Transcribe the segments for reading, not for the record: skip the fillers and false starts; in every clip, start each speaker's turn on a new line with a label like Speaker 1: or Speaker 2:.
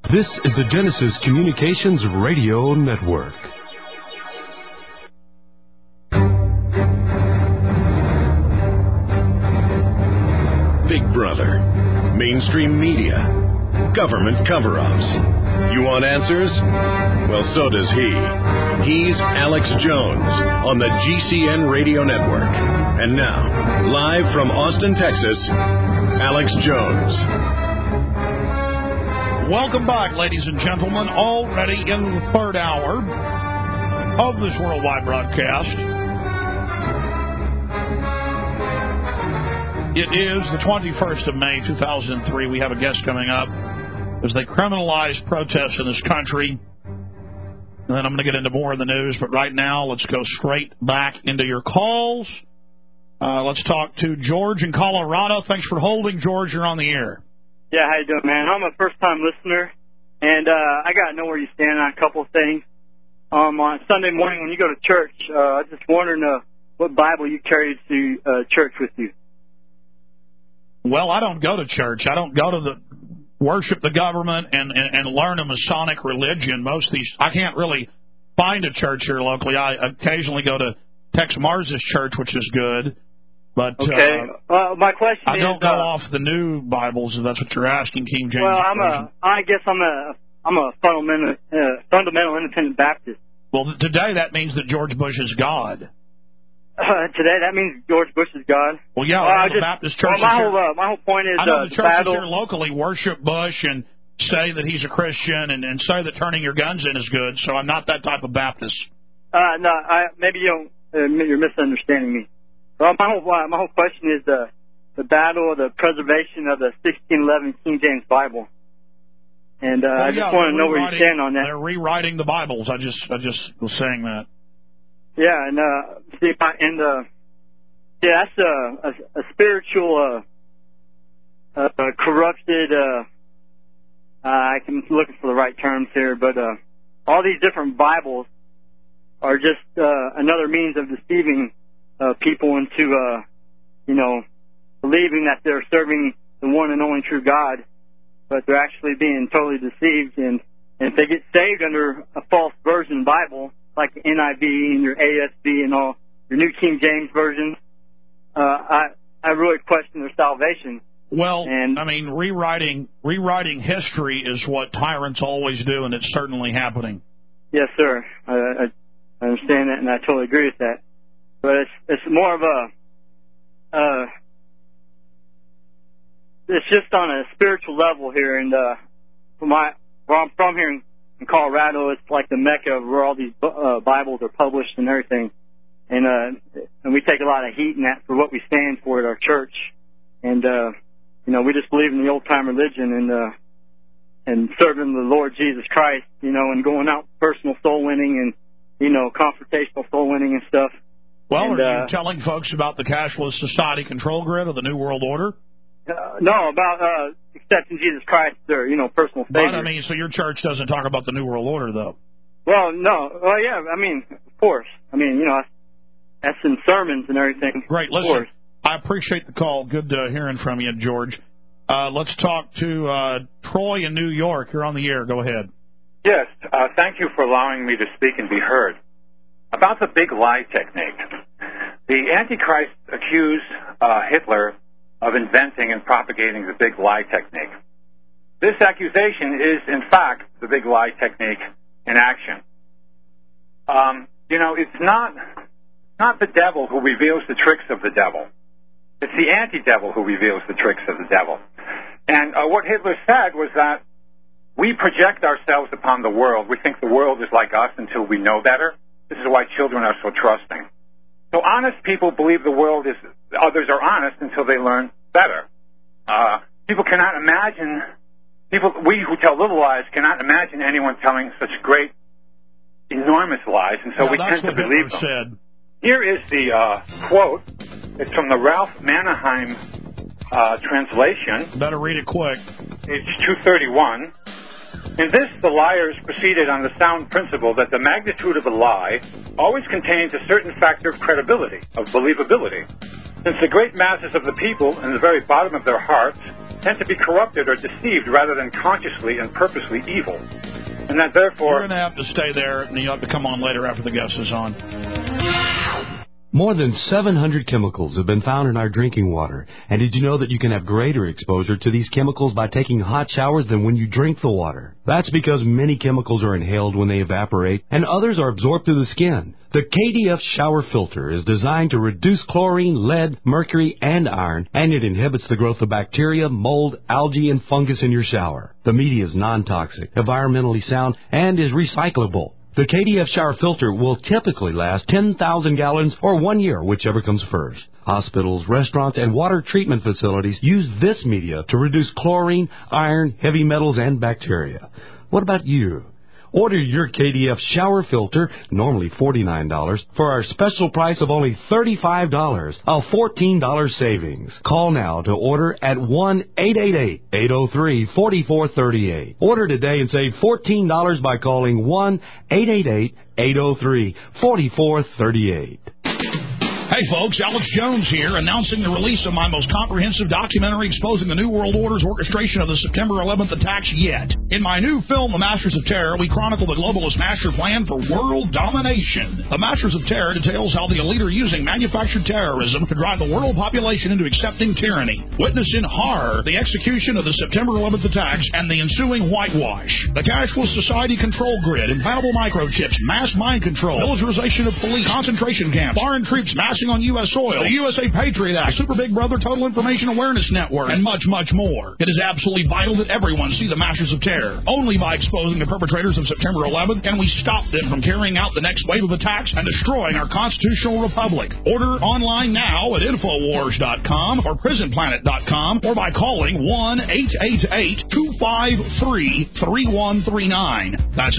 Speaker 1: This is the Genesis Communications Radio Network. Big Brother, mainstream media, government cover-ups. You want answers? Well, so does he. He's Alex Jones on the GCN Radio Network. And now, live from Austin, Texas, Alex Jones.
Speaker 2: Welcome back, ladies and gentlemen, already in the third hour of this worldwide broadcast. It is the 21st of May, 2003. We have a guest coming up as they criminalize protests in this country. And then I'm going to get into more of the news, but right now, let's go straight back into your calls. Let's talk to George in Colorado. Thanks for holding, George. You're on the air.
Speaker 3: Yeah, how you doing, man? I'm a first-time listener, and I got to know where you stand on a couple of things. On Sunday morning when you go to church, I was just wondering what Bible you carry to church with you.
Speaker 2: Well, I don't go to church. I don't go to worship the government and learn a Masonic religion. Most of these, I can't really find a church here locally. I occasionally go to Tex Mars's church, which is good. But
Speaker 3: okay. My question
Speaker 2: I don't go off the new Bibles, if that's what you're asking, King James.
Speaker 3: Well, I guess I'm a fundamental independent Baptist.
Speaker 2: Well, today that means that George Bush is God.
Speaker 3: Today that means George Bush is God.
Speaker 2: Well, yeah, the Baptist church.
Speaker 3: Well, my whole point is
Speaker 2: I know the churches here locally worship Bush and say that he's a Christian and say that turning your guns in is good. So I'm not that type of Baptist.
Speaker 3: No, maybe you don't. You're misunderstanding me. Well, my whole question is the battle of the preservation of the 1611 King James Bible, and I just want to know where you stand on that.
Speaker 2: They're rewriting the Bibles. I just was saying that.
Speaker 3: Yeah, and that's a spiritual corrupted. I'm looking for the right terms here, but all these different Bibles are just another means of deceiving people into, believing that they're serving the one and only true God, but they're actually being totally deceived. And if they get saved under a false version Bible, like the NIV and your ASV and all your New King James versions, I really question their salvation.
Speaker 2: Well, I mean, rewriting history is what tyrants always do, and it's certainly happening.
Speaker 3: Yes, sir. I understand that, and I totally agree with that. But it's more of it's just on a spiritual level here, and where I'm from here in Colorado, it's like the Mecca where all these Bibles are published and everything, and we take a lot of heat in that for what we stand for at our church, and we just believe in the old time religion and serving the Lord Jesus Christ, and going out personal soul winning and confrontational soul winning and stuff.
Speaker 2: Well, are you telling folks about the cashless society control grid of the New World Order?
Speaker 3: No, about accepting Jesus Christ, their personal Savior.
Speaker 2: But, I mean, so your church doesn't talk about the New World Order, though?
Speaker 3: Well, no. Well, yeah, I mean, of course. I mean, that's in sermons and everything.
Speaker 2: Great. Listen, I appreciate the call. Good hearing from you, George. Let's talk to Troy in New York. You're on the air. Go ahead.
Speaker 4: Yes. Thank you for allowing me to speak and be heard. About the big lie technique, the Antichrist accused Hitler of inventing and propagating the big lie technique. This accusation is, in fact, the big lie technique in action. It's not the devil who reveals the tricks of the devil. It's the anti-devil who reveals the tricks of the devil. And what Hitler said was that we project ourselves upon the world. We think the world is like us until we know better. This is why children are so trusting. So honest people believe the world is, others are honest until they learn better. People cannot imagine, we who tell little lies cannot imagine anyone telling such great, enormous lies, and so we tend to believe them.
Speaker 2: Said.
Speaker 4: Here is the quote. It's from the Ralph Mannerheim translation.
Speaker 2: Better read it quick.
Speaker 4: It's 231. In this, the liars proceeded on the sound principle that the magnitude of a lie always contains a certain factor of credibility, of believability. Since the great masses of the people, in the very bottom of their hearts, tend to be corrupted or deceived rather than consciously and purposely evil. And that therefore...
Speaker 2: You're going to have to stay there, and you have to come on later after the guest is on.
Speaker 5: More than 700 chemicals have been found in our drinking water. And did you know that you can have greater exposure to these chemicals by taking hot showers than when you drink the water? That's because many chemicals are inhaled when they evaporate, and others are absorbed through the skin. The KDF shower filter is designed to reduce chlorine, lead, mercury, and iron, and it inhibits the growth of bacteria, mold, algae, and fungus in your shower. The media is non-toxic, environmentally sound, and is recyclable. The KDF shower filter will typically last 10,000 gallons or 1 year, whichever comes first. Hospitals, restaurants, and water treatment facilities use this media to reduce chlorine, iron, heavy metals, and bacteria. What about you? Order your KDF shower filter, normally $49, for our special price of only $35, a $14 savings. Call now to order at 1-888-803-4438. Order today and save $14 by calling 1-888-803-4438.
Speaker 2: Hey folks, Alex Jones here, announcing the release of my most comprehensive documentary exposing the New World Order's orchestration of the September 11th attacks yet. In my new film, The Masters of Terror, we chronicle the globalist master plan for world domination. The Masters of Terror details how the elite are using manufactured terrorism to drive the world population into accepting tyranny. Witness in horror the execution of the September 11th attacks and the ensuing whitewash. The cashless society control grid, implantable microchips, mass mind control, militarization of police, concentration camps, foreign troops massing on U.S. soil, the USA Patriot Act, Super Big Brother Total Information Awareness Network, and much, much more. It is absolutely vital that everyone see the Masters of Terror. Only by exposing the perpetrators of September 11th can we stop them from carrying out the next wave of attacks and destroying our constitutional republic. Order online now at Infowars.com or PrisonPlanet.com or by calling 1-888-253-3139. That's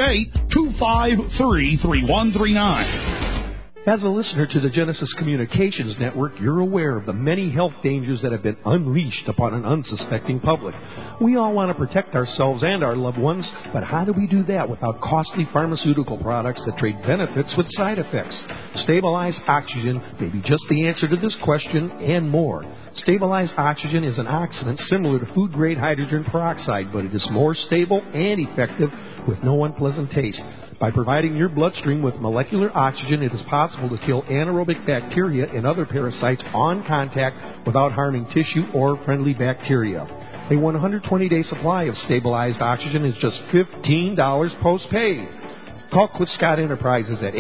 Speaker 2: 888-253-3139.
Speaker 6: As a listener to the Genesis Communications Network, you're aware of the many health dangers that have been unleashed upon an unsuspecting public. We all want to protect ourselves and our loved ones, but how do we do that without costly pharmaceutical products that trade benefits with side effects? Stabilized oxygen may be just the answer to this question and more. Stabilized oxygen is an oxidant similar to food-grade hydrogen peroxide, but it is more stable and effective with no unpleasant taste. By providing your bloodstream with molecular oxygen, it is possible to kill anaerobic bacteria and other parasites on contact without harming tissue or friendly bacteria. A 120-day supply of stabilized oxygen is just $15 post-paid. Call Cliff Scott Enterprises at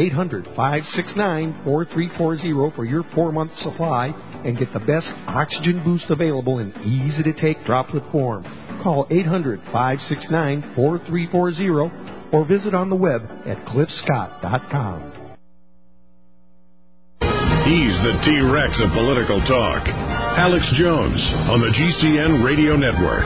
Speaker 6: 800-569-4340 for your 4-month supply and get the best oxygen boost available in easy-to-take droplet form. Call 800-569-4340 or visit on the web at cliffscott.com.
Speaker 1: He's the T-Rex of political talk. Alex Jones on the GCN Radio Network.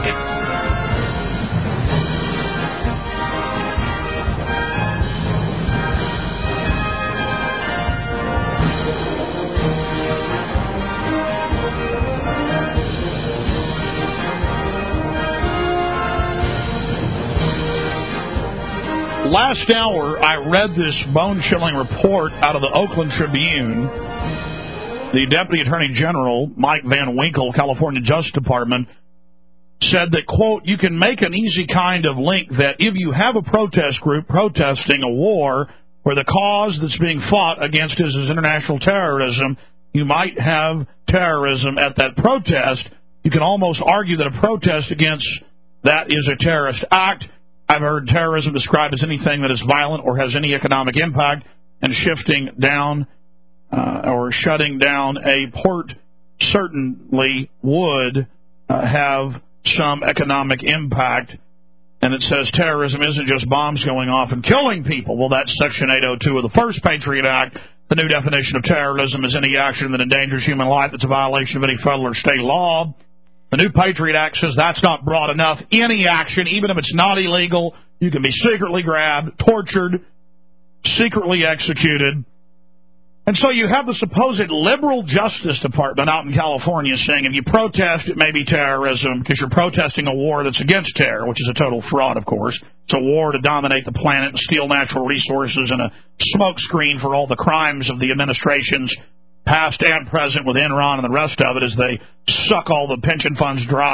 Speaker 2: Last hour, I read this bone-chilling report out of the Oakland Tribune. The Deputy Attorney General, Mike Van Winkle, California Justice Department, said that, quote, you can make an easy kind of link that if you have a protest group protesting a war where the cause that's being fought against is international terrorism, you might have terrorism at that protest. You can almost argue that a protest against that is a terrorist act. I've heard terrorism described as anything that is violent or has any economic impact, and shifting down or shutting down a port certainly would have some economic impact. And it says terrorism isn't just bombs going off and killing people. Well, that's Section 802 of the first Patriot Act. The new definition of terrorism is any action that endangers human life that's a violation of any federal or state law. The new Patriot Act says that's not broad enough. Any action, even if it's not illegal, you can be secretly grabbed, tortured, secretly executed. And so you have the supposed liberal Justice Department out in California saying if you protest, it may be terrorism because you're protesting a war that's against terror, which is a total fraud, of course. It's a war to dominate the planet and steal natural resources and a smokescreen for all the crimes of the administrations past and present with Enron and the rest of it as they suck all the pension funds dry,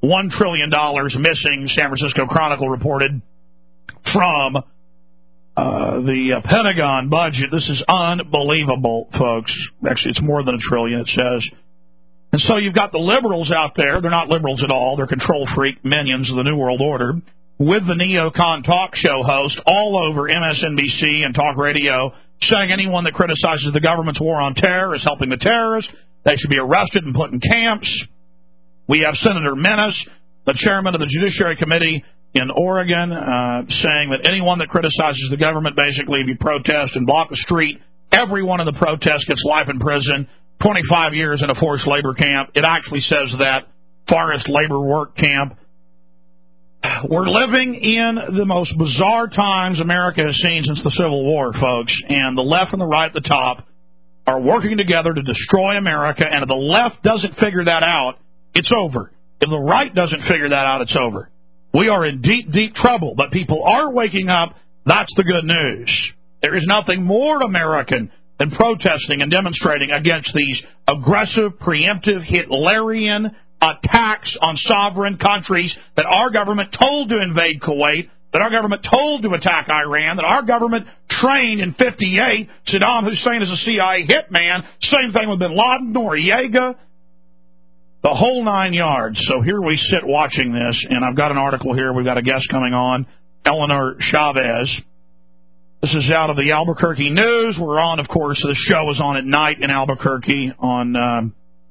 Speaker 2: $1 trillion missing, San Francisco Chronicle reported, from the Pentagon budget. This is unbelievable, folks. Actually, it's more than $1 trillion, it says. And so you've got the liberals out there. They're not liberals at all. They're control freak minions of the New World Order, with the neocon talk show host all over MSNBC and talk radio, saying anyone that criticizes the government's war on terror is helping the terrorists. They should be arrested and put in camps. We have Senator Menace, the chairman of the Judiciary Committee in Oregon, saying that anyone that criticizes the government, basically, if you protest and block the street, everyone in the protest gets life in prison, 25 years in a forced labor camp. It actually says that, forced labor work camp. We're living in the most bizarre times America has seen since the Civil War, folks, and the left and the right at the top are working together to destroy America, and if the left doesn't figure that out, it's over. If the right doesn't figure that out, it's over. We are in deep, deep trouble, but people are waking up. That's the good news. There is nothing more American than protesting and demonstrating against these aggressive, preemptive, Hitlerian attacks on sovereign countries that our government told to invade Kuwait, that our government told to attack Iran, that our government trained in 1958 Saddam Hussein as a CIA hitman. Same thing with bin Laden, Noriega, the whole 9 yards. So here we sit watching this, and I've got an article here. We've got a guest coming on, Eleanor Chavez. This is out of the Albuquerque News. We're on, of course, the show is on at night in Albuquerque on,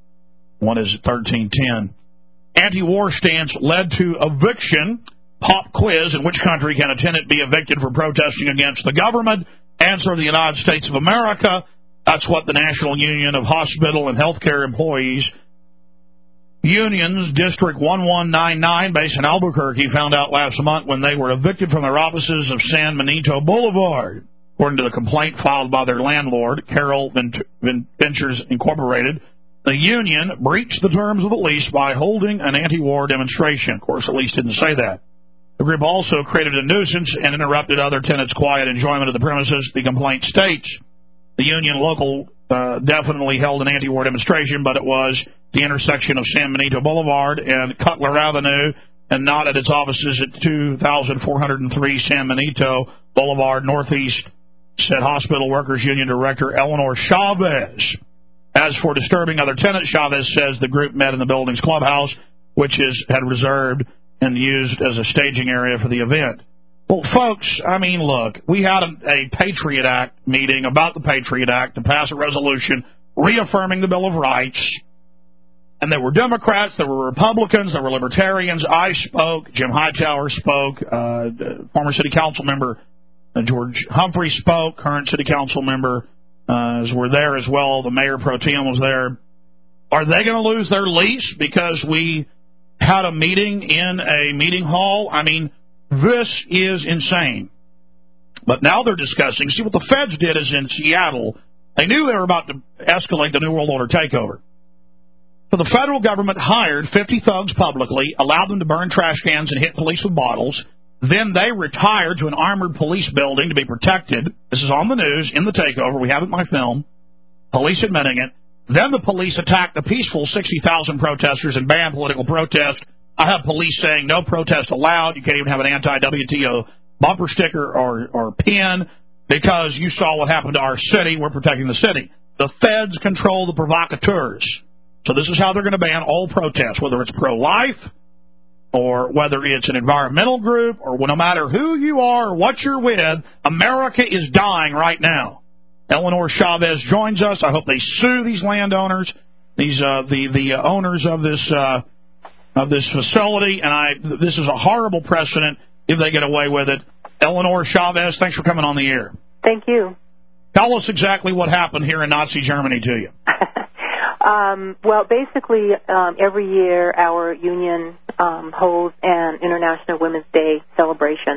Speaker 2: 1310. Anti-war stance led to eviction. Pop quiz: in which country can a tenant be evicted for protesting against the government? Answer: the United States of America. That's what the National Union of Hospital and Healthcare Employees Unions District 1199, based in Albuquerque, found out last month when they were evicted from their offices of San Benito Boulevard. According to the complaint filed by their landlord, Carroll Ventures Incorporated, the union breached the terms of the lease by holding an anti-war demonstration. Of course, the lease didn't say that. The group also created a nuisance and interrupted other tenants' quiet enjoyment of the premises, the complaint states. The union local definitely held an anti-war demonstration, but it was the intersection of San Benito Boulevard and Cutler Avenue, and not at its offices at 2403 San Benito Boulevard Northeast, said Hospital Workers Union Director Eleanor Chavez. As for disturbing other tenants, Chavez says the group met in the building's clubhouse, which had reserved and used as a staging area for the event. Well, folks, I mean, look, we had a Patriot Act meeting about the Patriot Act to pass a resolution reaffirming the Bill of Rights. And there were Democrats, there were Republicans, there were Libertarians. I spoke, Jim Hightower spoke, former city council member George Humphrey spoke, current city council member were there as well. The mayor pro tem was there. Are they going to lose their lease because we had a meeting in a meeting hall? I mean, this is insane. But now they're discussing, see what the feds did is in Seattle, they knew they were about to escalate the New World Order takeover. So the federal government hired 50 thugs publicly, allowed them to burn trash cans and hit police with bottles. Then they retired to an armored police building to be protected. This is on the news, in the takeover. We have it in my film. Police admitting it. Then the police attacked the peaceful 60,000 protesters and banned political protest. I have police saying no protest allowed. You can't even have an anti-WTO bumper sticker or pin because you saw what happened to our city. We're protecting the city. The feds control the provocateurs. So this is how they're going to ban all protests, whether it's pro-life or whether it's an environmental group or no matter who you are or what you're with. America is dying right now. Eleanor Chavez joins us. I hope they sue these landowners, the owners of this facility, and this is a horrible precedent if they get away with it. Eleanor Chavez, thanks for coming on the air.
Speaker 7: Thank you.
Speaker 2: Tell us exactly what happened here in Nazi Germany to you.
Speaker 7: Well, basically, every year our union holds an International Women's Day celebration.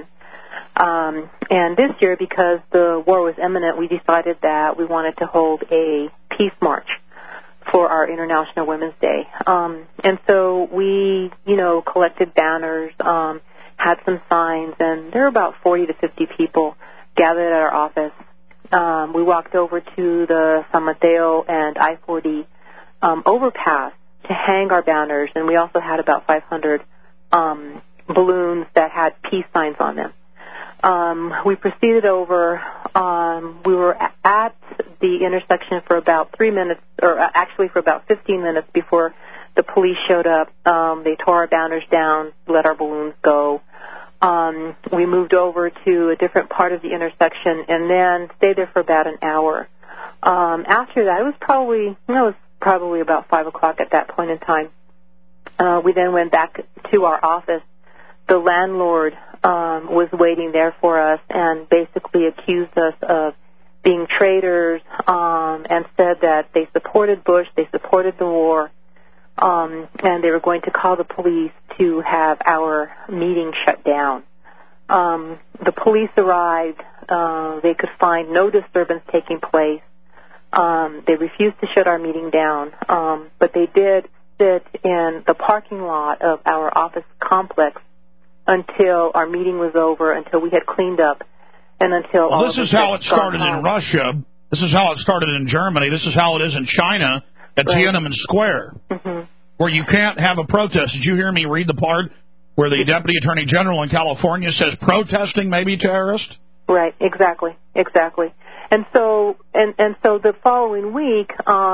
Speaker 7: And this year, because the war was imminent, we decided that we wanted to hold a peace march for our International Women's Day. And so we, collected banners, had some signs, and there were about 40 to 50 people gathered at our office. We walked over to the San Mateo and I-40 overpass to hang our banners, and we also had about 500 balloons that had peace signs on them. We proceeded over. We were at the intersection for about 3 minutes, or actually for about 15 minutes before the police showed up. They tore our banners down, let our balloons go. We moved over to a different part of the intersection and then stayed there for about an hour. After that, it was probably about 5 o'clock at that point in time. We then went back to our office. The landlord was waiting there for us and basically accused us of being traitors and said that they supported Bush, they supported the war, and they were going to call the police to have our meeting shut down. The police arrived. They could find no disturbance taking place. They refused to shut our meeting down, but they did sit in the parking lot of our office complex until our meeting was over, until we had cleaned up, and until all
Speaker 2: this is how it started in Russia. This is how it started in Germany. This is how it is in China at Tiananmen Square, where you can't have a protest. Did you hear me read the part where the Deputy Attorney General in California says protesting may be terrorist?
Speaker 7: Right, exactly. And so the following week,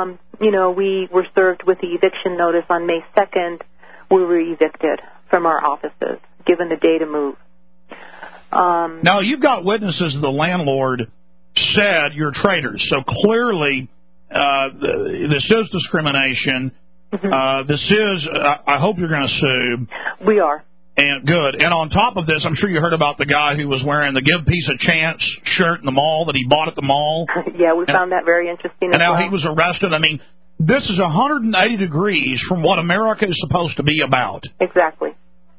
Speaker 7: we were served with the eviction notice on May 2nd. We were evicted from our offices, given the day to move.
Speaker 2: Now, you've got witnesses the landlord said you're traitors. So clearly, this is discrimination. This is, I hope you're going to sue.
Speaker 7: We are.
Speaker 2: And good. And on top of this, I'm sure you heard about the guy who was wearing the Give Peace a Chance shirt in the mall that he bought at the mall.
Speaker 7: Yeah, we found that very interesting.
Speaker 2: And now he was arrested. I mean, this is 180 degrees from what America is supposed to be about.
Speaker 7: Exactly.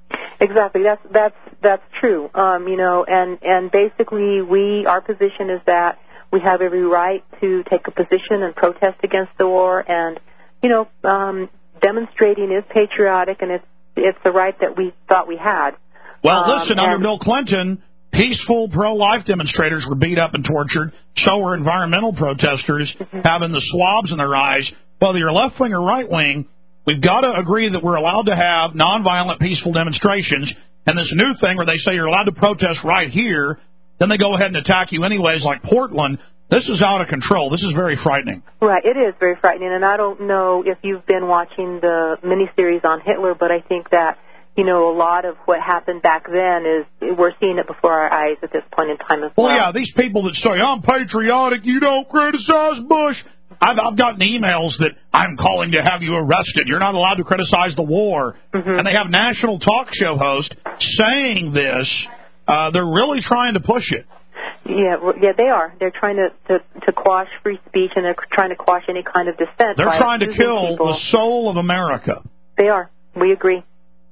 Speaker 7: That's true. And basically our position is that we have every right to take a position and protest against the war, and demonstrating is patriotic, and it's the right that we thought we had.
Speaker 2: Well, listen, under Bill Clinton, peaceful pro-life demonstrators were beat up and tortured. So were environmental protesters having the swabs in their eyes. Whether you're left wing or right wing, we've got to agree that we're allowed to have nonviolent, peaceful demonstrations. And this new thing where they say you're allowed to protest right here, then they go ahead and attack you anyways, like Portland. This is out of control. This is very frightening.
Speaker 7: Right, it is very frightening. And I don't know if you've been watching the miniseries on Hitler, but I think that, a lot of what happened back then is we're seeing it before our eyes at this point in time as well.
Speaker 2: Well, yeah, these people that say, I'm patriotic, you don't criticize Bush. I've gotten emails that I'm calling to have you arrested. You're not allowed to criticize the war. And they have national talk show hosts saying this. They're really trying to push it.
Speaker 7: Yeah, they are. They're trying to quash free speech, and they're trying to quash any kind of dissent.
Speaker 2: They're trying to kill the soul of America.
Speaker 7: They are. We agree.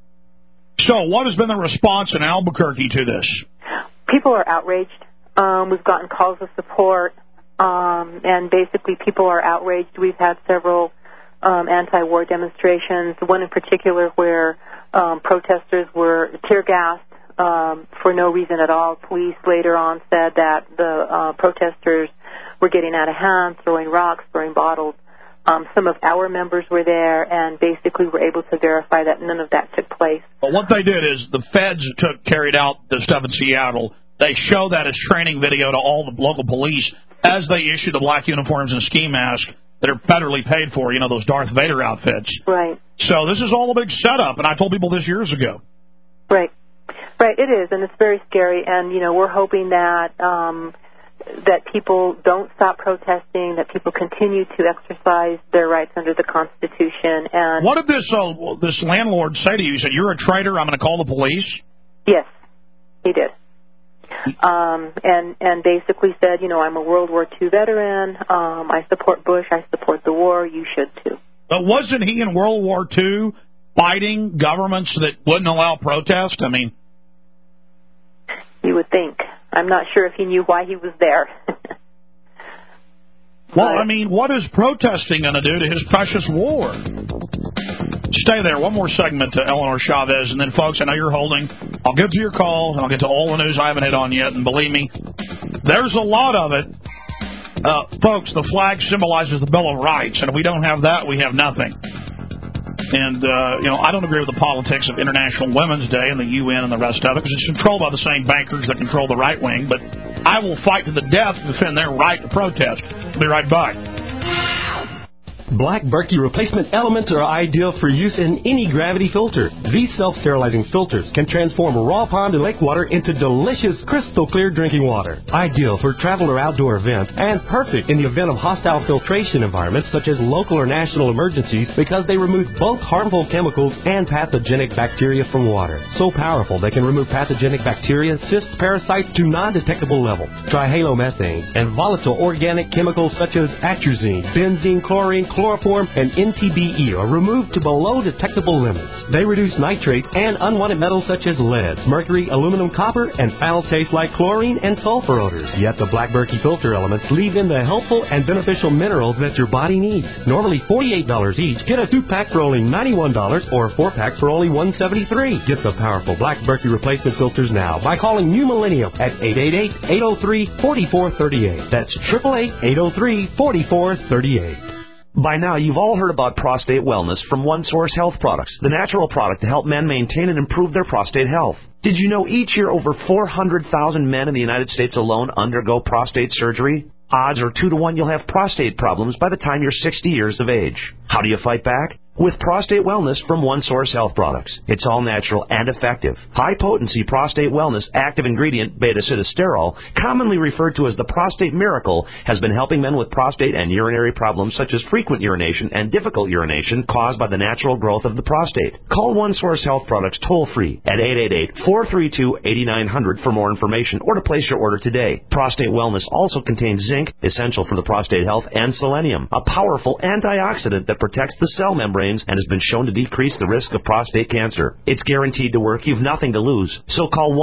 Speaker 2: So what has been the response in Albuquerque to this?
Speaker 7: People are outraged. We've gotten calls of support, and basically people are outraged. We've had several anti-war demonstrations, one in particular where protesters were tear-gassed for no reason at all. Police later on said that the protesters were getting out of hand, throwing rocks, throwing bottles. Some of our members were there and basically were able to verify that none of that took place.
Speaker 2: Well, what they did is the feds carried out the stuff in Seattle. They show that as training video to all the local police as they issue the black uniforms and ski masks that are federally paid for, those Darth Vader outfits.
Speaker 7: Right.
Speaker 2: So this is all a big setup, and I told people this years ago.
Speaker 7: Right, it is, and it's very scary, and, we're hoping that that people don't stop protesting, that people continue to exercise their rights under the Constitution. And
Speaker 2: what did this landlord say to you? He said, you're a traitor, I'm going to call the police?
Speaker 7: Yes, he did. And basically said, I'm a World War II veteran, I support Bush, I support the war, you should too.
Speaker 2: But wasn't he in World War II fighting governments that wouldn't allow protest? I mean,
Speaker 7: you would think. I'm not sure if he knew why he was there.
Speaker 2: Well, I mean, what is protesting going to do to his precious war? Stay there. One more segment to Eleanor Chavez, and then, folks, I know you're holding. I'll get to your calls, and I'll get to all the news I haven't hit on yet, and believe me, there's a lot of it. Folks, the flag symbolizes the Bill of Rights, and if we don't have that, we have nothing. And, I don't agree with the politics of International Women's Day and the UN and the rest of it, because it's controlled by the same bankers that control the right wing. But I will fight to the death to defend their right to protest. Be right back.
Speaker 5: Black Berkey replacement elements are ideal for use in any gravity filter. These self-sterilizing filters can transform raw pond and lake water into delicious, crystal clear drinking water. Ideal for travel or outdoor events, and perfect in the event of hostile filtration environments such as local or national emergencies, because they remove both harmful chemicals and pathogenic bacteria from water. So powerful they can remove pathogenic bacteria, cysts, parasites to non-detectable levels. Trihalomethanes and volatile organic chemicals such as atrazine, benzene, chlorine, chloroform, and NTBE are removed to below detectable limits. They reduce nitrates and unwanted metals such as lead, mercury, aluminum, copper, and foul taste like chlorine and sulfur odors. Yet the Black Berkey filter elements leave in the helpful and beneficial minerals that your body needs. Normally $48 each, get a 2-pack for only $91 or a 4-pack for only $173. Get the powerful Black Berkey replacement filters now by calling New Millennium at 888-803-4438. That's 888-803-4438.
Speaker 8: By now, you've all heard about prostate wellness from One Source Health Products, the natural product to help men maintain and improve their prostate health. Did you know each year over 400,000 men in the United States alone undergo prostate surgery? Odds are 2 to 1 you'll have prostate problems by the time you're 60 years of age. How do you fight back? With prostate wellness from One Source Health Products. It's all natural and effective. High-potency prostate wellness active ingredient beta-sitosterol, commonly referred to as the prostate miracle, has been helping men with prostate and urinary problems such as frequent urination and difficult urination caused by the natural growth of the prostate. Call One Source Health Products toll-free at 888-432-8900 for more information or to place your order today. Prostate wellness also contains zinc, essential for the prostate health, and selenium, a powerful antioxidant that protects the cell membrane and has been shown to decrease the risk of prostate cancer. It's guaranteed to work. You've nothing to lose. So call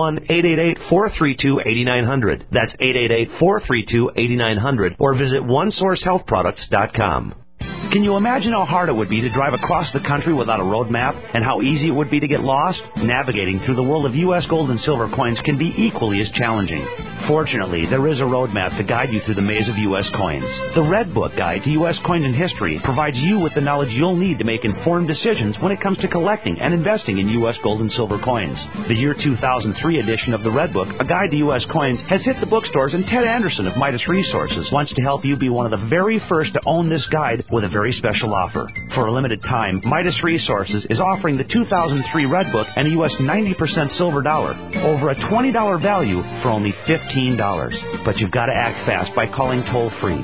Speaker 8: 1-888-432-8900. That's 888-432-8900. Or visit OneSourceHealthProducts.com. Can you imagine how hard it would be to drive across the country without a road map, and how easy it would be to get lost? Navigating through the world of U.S. gold and silver coins can be equally as challenging. Fortunately, there is a road map to guide you through the maze of U.S. coins. The Red Book Guide to U.S. Coins and History provides you with the knowledge you'll need to make informed decisions when it comes to collecting and investing in U.S. gold and silver coins. The year 2003 edition of the Red Book, A Guide to U.S. Coins, has hit the bookstores, and Ted Anderson of Midas Resources wants to help you be one of the very first to own this guide with a very special offer. For a limited time, Midas Resources is offering the 2003 Red Book and a U.S. 90% silver dollar, over a $20 value for only $15. But you've got to act fast by calling toll-free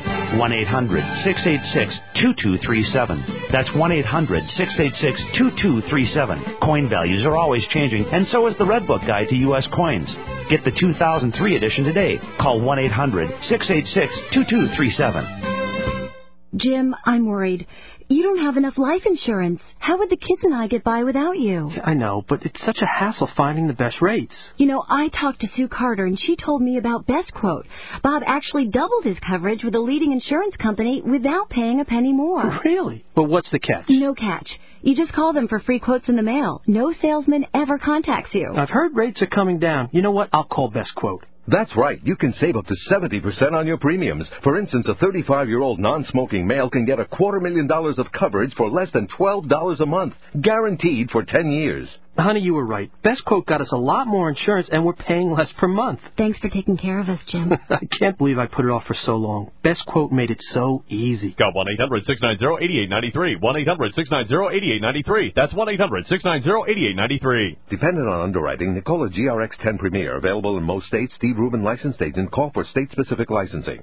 Speaker 8: 1-800-686-2237. That's 1-800-686-2237. Coin values are always changing, and so is the Red Book Guide to U.S. Coins. Get the 2003 edition today. Call 1-800-686-2237.
Speaker 9: Jim, I'm worried. You don't have enough life insurance. How would the kids and I get by without you?
Speaker 6: I know, but it's such a hassle finding the best rates.
Speaker 9: You know, I talked to Sue Carter, and she told me about Best Quote. Bob actually doubled his coverage with a leading insurance company without paying a penny more.
Speaker 6: Really? But what's the catch?
Speaker 9: No catch. You just call them for free quotes in the mail. No salesman ever contacts you.
Speaker 6: I've heard rates are coming down. You know what? I'll call Best Quote.
Speaker 10: That's right. You can save up to 70% on your premiums. For instance, a 35-year-old non-smoking male can get $250,000 of coverage for less than $12 a month, guaranteed for 10 years.
Speaker 6: Honey, you were right. Best Quote got us a lot more insurance, and we're paying less per month.
Speaker 9: Thanks for taking care of us, Jim.
Speaker 6: I can't believe I put it off for so long. Best Quote made it so easy.
Speaker 11: Call 1-800-690-8893. 1-800-690-8893. That's 1-800-690-8893.
Speaker 10: Dependent on underwriting, Nicola GRX10 Premier, available in most states. Steve Rubin licensed agent. Call for state-specific licensing.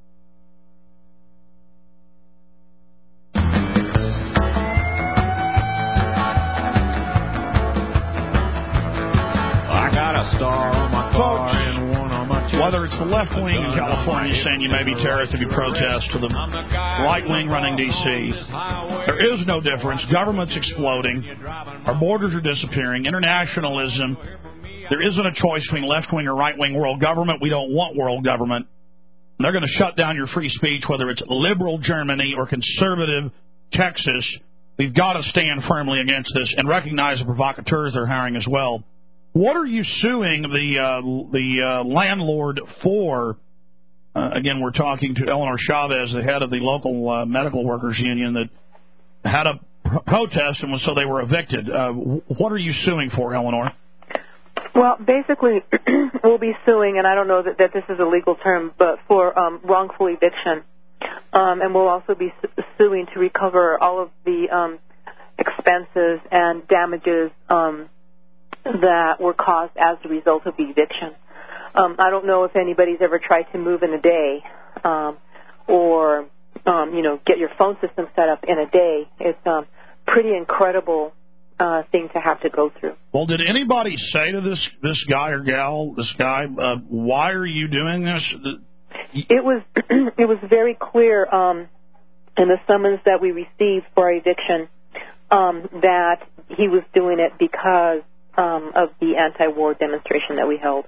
Speaker 11: Star on my car and one on my chest.
Speaker 2: Whether it's the left wing in California saying you may be terrorist if you protest, to the right wing running D.C., there is no difference. Government's exploding. Our borders are disappearing. Internationalism. There isn't a choice between left wing or right wing world government. We don't want world government. And they're going to shut down your free speech, whether it's liberal Germany or conservative Texas. We've got to stand firmly against this and recognize the provocateurs they're hiring as well. What are you suing the landlord for? Again, we're talking to Eleanor Chavez, the head of the local medical workers union, that had a protest, and so they were evicted. What are you suing for, Eleanor?
Speaker 7: Well, basically, we'll be suing, and I don't know that this is a legal term, but for wrongful eviction. And we'll also be suing to recover all of the expenses and damages that were caused as a result of the eviction. I don't know if anybody's ever tried to move in a day or, get your phone system set up in a day. It's a pretty incredible thing to have to go through.
Speaker 2: Well, did anybody say to this guy or gal, why are you doing this?
Speaker 7: It was very clear in the summons that we received for our eviction that he was doing it because of the anti-war demonstration that we held.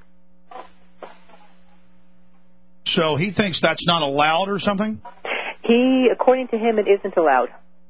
Speaker 2: So he thinks that's not allowed or something?
Speaker 7: According to him, it isn't allowed.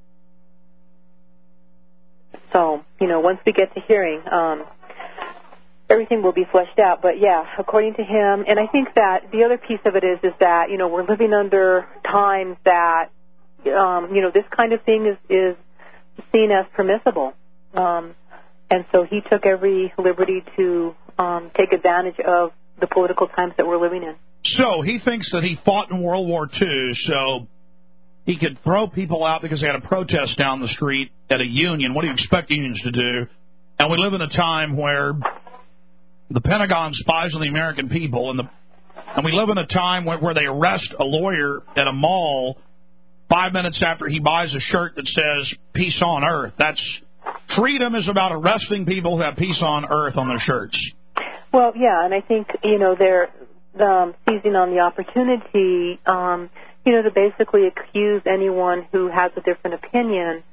Speaker 7: So, once we get to hearing, everything will be fleshed out. But, yeah, according to him, and I think that the other piece of it is that, we're living under times that, this kind of thing is seen as permissible. And so he took every liberty to take advantage of the political times that we're living in.
Speaker 2: So he thinks that he fought in World War II, so he could throw people out because they had a protest down the street at a union. What do you expect unions to do? And we live in a time where the Pentagon spies on the American people, and we live in a time where they arrest a lawyer at a mall 5 minutes after he buys a shirt that says "Peace on Earth." Freedom is about arresting people who have peace on earth on their shirts.
Speaker 7: Well, yeah, and I think, they're seizing on the opportunity, to basically accuse anyone who has a different opinion,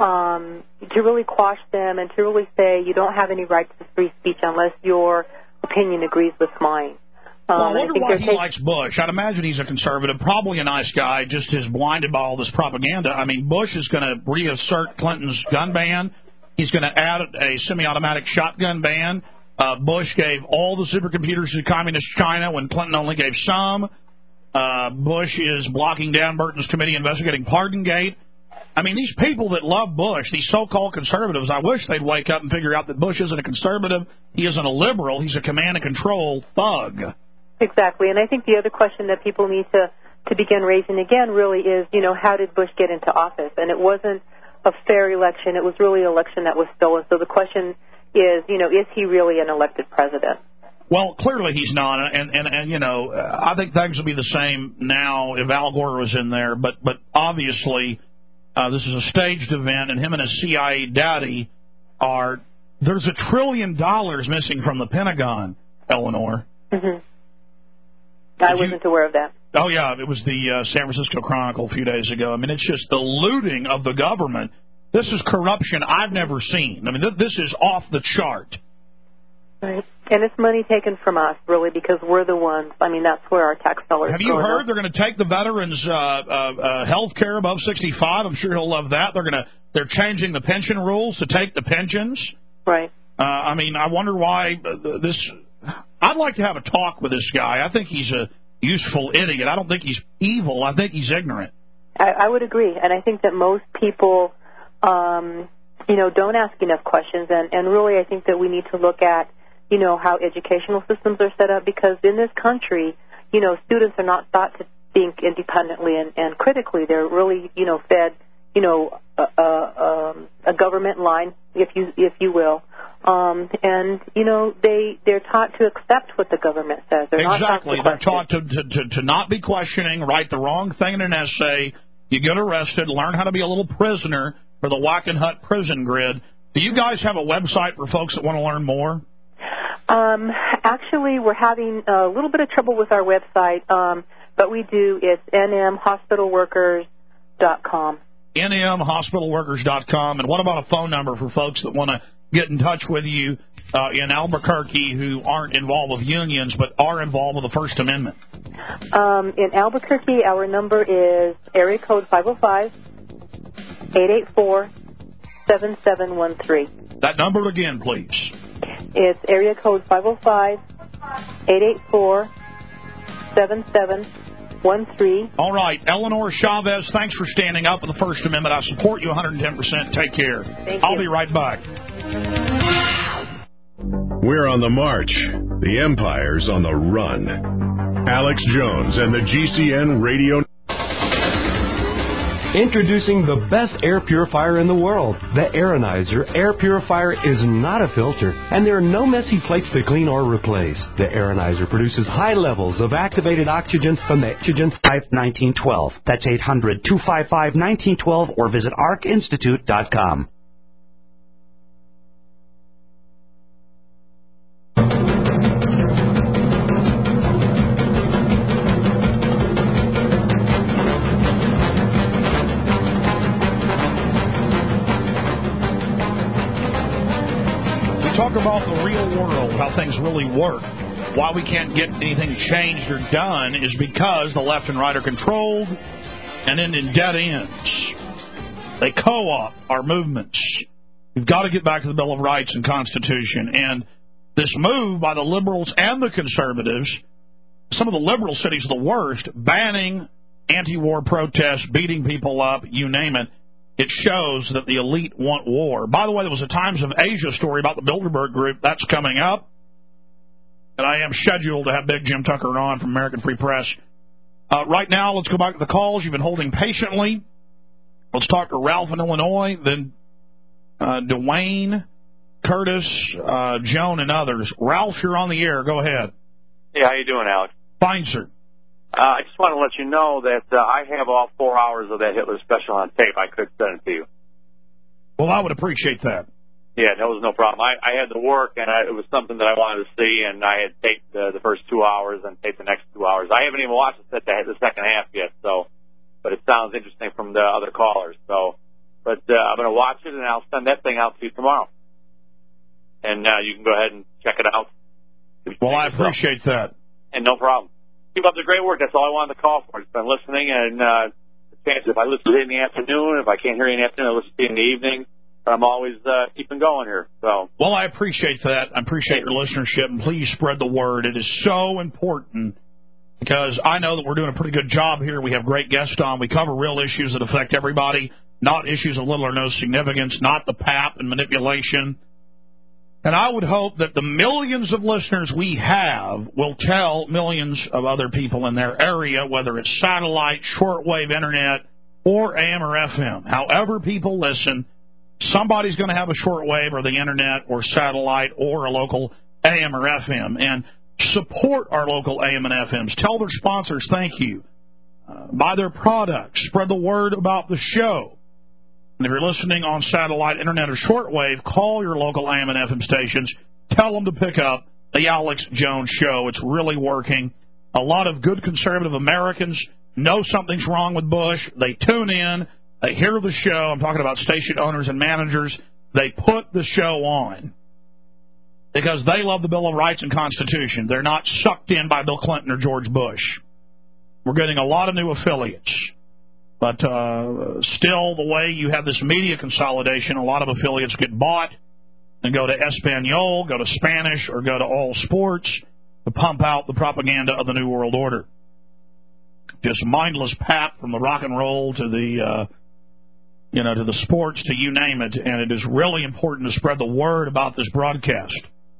Speaker 7: to really quash them and to really say you don't have any right to free speech unless your opinion agrees with mine.
Speaker 2: Well, I wonder why he likes Bush. I'd imagine he's a conservative, probably a nice guy, just is blinded by all this propaganda. I mean, Bush is going to reassert Clinton's gun ban. He's going to add a semi-automatic shotgun ban. Bush gave all the supercomputers to communist China when Clinton only gave some. Bush is blocking Dan Burton's committee investigating Pardongate. I mean, these people that love Bush, these so-called conservatives, I wish they'd wake up and figure out that Bush isn't a conservative, he isn't a liberal, he's a command-and-control thug.
Speaker 7: Exactly, and I think the other question that people need to begin raising again really is, how did Bush get into office? And it wasn't a fair election. It was really an election that was stolen. So the question is, is he really an elected president?
Speaker 2: Well, clearly he's not, and I think things would be the same now if Al Gore was in there. But obviously, this is a staged event, and him and his CIA daddy there's $1 trillion missing from the Pentagon, Eleanor.
Speaker 7: Mm-hmm. I wasn't aware of that.
Speaker 2: Oh, yeah, it was the San Francisco Chronicle a few days ago. I mean, it's just the looting of the government. This is corruption I've never seen. I mean, this is off the chart.
Speaker 7: Right. And it's money taken from us, really, because we're the ones. I mean, that's where our tax dollars go.
Speaker 2: Have you heard they're going to take the veterans' health care above 65? I'm sure he'll love that. They're changing the pension rules to take the pensions.
Speaker 7: Right.
Speaker 2: I mean, I wonder why this. I'd like to have a talk with this guy. I think he's a useful idiot. I don't think he's evil. I think he's ignorant.
Speaker 7: I would agree, and I think that most people, don't ask enough questions, and really I think that we need to look at, how educational systems are set up, because in this country, students are not thought to think independently and critically. They're really, fed, a government line, if you will. And they're taught to accept what the government says.
Speaker 2: Exactly. They're taught to not be questioning, write the wrong thing in an essay. You get arrested, learn how to be a little prisoner for the Wackenhut prison grid. Do you guys have a website for folks that want to learn more?
Speaker 7: Actually, we're having a little bit of trouble with our website, but we do. It's nmhospitalworkers.com.
Speaker 2: nmhospitalworkers.com. And what about a phone number for folks that want to get in touch with you in Albuquerque who aren't involved with unions but are involved with the First Amendment?
Speaker 7: In Albuquerque, our number is area code 505-884-7713.
Speaker 2: That number again, please.
Speaker 7: It's area code 505-884-7713. 877-829-13.
Speaker 2: All right. Eleanor Chavez, thanks for standing up for the First Amendment. I support you 110%. Take care. I'll be right back.
Speaker 1: We're on the march. The Empire's on the run. Alex Jones and the GCN Radio.
Speaker 5: Introducing the best air purifier in the world. The Aeronizer air purifier is not a filter, and there are no messy plates to clean or replace. The Aeronizer produces high levels of activated oxygen from the Oxygen
Speaker 8: 1912. That's 800-255-1912 or visit arcinstitute.com.
Speaker 2: Talk about the real world, how things really work. Why we can't get anything changed or done is because the left and right are controlled and end in dead ends. They co-opt our movements. We've got to get back to the Bill of Rights and Constitution. And this move by the liberals and the conservatives, some of the liberal cities are the worst, banning anti-war protests, beating people up, you name it. It shows that the elite want war. By the way, there was a Times of Asia story about the Bilderberg Group. That's coming up. And I am scheduled to have Big Jim Tucker on from American Free Press. Right now, let's go back to the calls you've been holding patiently. Let's talk to Ralph in Illinois, then Dwayne, Curtis, Joan, and others. Ralph, you're on the air. Go ahead.
Speaker 12: Hey, how you doing, Alex?
Speaker 2: Fine, sir.
Speaker 12: I just want to let you know that I have all 4 hours of that Hitler special on tape. I could send it to you.
Speaker 2: Well, I would appreciate that.
Speaker 12: Yeah, that was no problem. I had to work, and it was something that I wanted to see, and I had taped the first 2 hours and taped the next 2 hours. I haven't even watched the second half yet, but it sounds interesting from the other callers. But I'm going to watch it, and I'll send that thing out to you tomorrow. And you can go ahead and check it out.
Speaker 2: Well, I appreciate that.
Speaker 12: And no problem. Keep up the great work. That's all I wanted to call for. It's been listening, and if I listen to it in the afternoon, if I can't hear you in the afternoon, I listen to it in the evening. But I'm always keeping going here.
Speaker 2: Well, I appreciate that. I appreciate your listenership, and please spread the word. It is so important because I know that we're doing a pretty good job here. We have great guests on. We cover real issues that affect everybody, not issues of little or no significance, not the PAP and manipulation. And I would hope that the millions of listeners we have will tell millions of other people in their area, whether it's satellite, shortwave, internet, or AM or FM. However people listen, somebody's going to have a shortwave or the internet or satellite or a local AM or FM. And support our local AM and FMs. Tell their sponsors thank you. Buy their products. Spread the word about the show. And if you're listening on satellite, internet, or shortwave, call your local AM and FM stations. Tell them to pick up the Alex Jones Show. It's really working. A lot of good conservative Americans know something's wrong with Bush. They tune in. They hear the show. I'm talking about station owners and managers. They put the show on because they love the Bill of Rights and Constitution. They're not sucked in by Bill Clinton or George Bush. We're getting a lot of new affiliates. But still, the way you have this media consolidation, a lot of affiliates get bought and go to Espanol, go to Spanish, or go to All Sports to pump out the propaganda of the New World Order. Just mindless pap from the rock and roll to the, to the sports, to you name it. And it is really important to spread the word about this broadcast.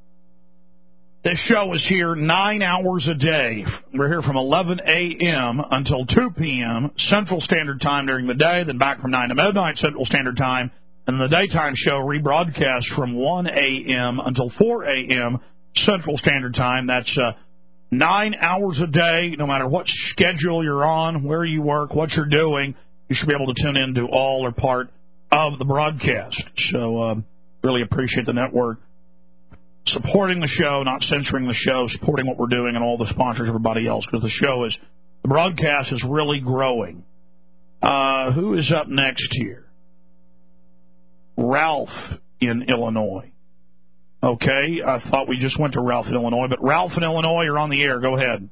Speaker 2: This show is here 9 hours a day. We're here from 11 a.m. until 2 p.m. Central Standard Time during the day, then back from 9 to midnight Central Standard Time. And the daytime show rebroadcast from 1 a.m. until 4 a.m. Central Standard Time. That's 9 hours a day, no matter what schedule you're on, where you work, what you're doing. You should be able to tune in to all or part of the broadcast. So really appreciate the network supporting the show, not censoring the show, supporting what we're doing and all the sponsors, everybody else, because the broadcast is really growing. Who is up next here? Ralph in Illinois. Okay, I thought we just went to Ralph in Illinois, but Ralph in Illinois, you're on the air. Go ahead.